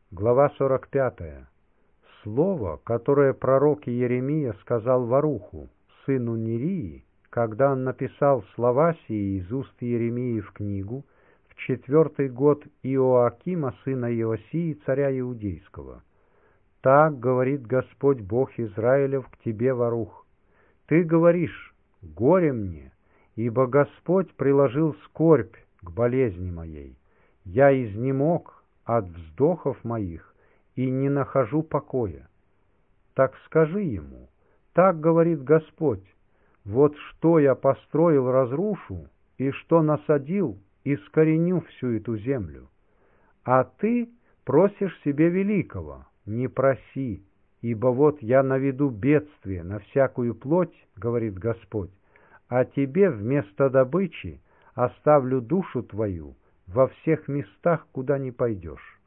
Глава 45. Слово, которое пророк Иеремия сказал Варуху, сыну Нерии, когда он написал слова сии из уст Иеремии в книгу в 4-й год Иоакима, сына Иосии, царя Иудейского. «Так говорит Господь Бог Израилев к тебе, Варух. Ты говоришь: горе мне, ибо Господь приложил скорбь к болезни моей. Я изнемог от вздохов моих и не нахожу покоя. Так скажи ему: так говорит Господь: вот что я построил, разрушу, и что насадил, искореню всю эту землю. А ты просишь себе великого, не проси, ибо вот я наведу бедствие на всякую плоть, говорит Господь, а тебе вместо добычи оставлю душу твою во всех местах, куда не пойдешь».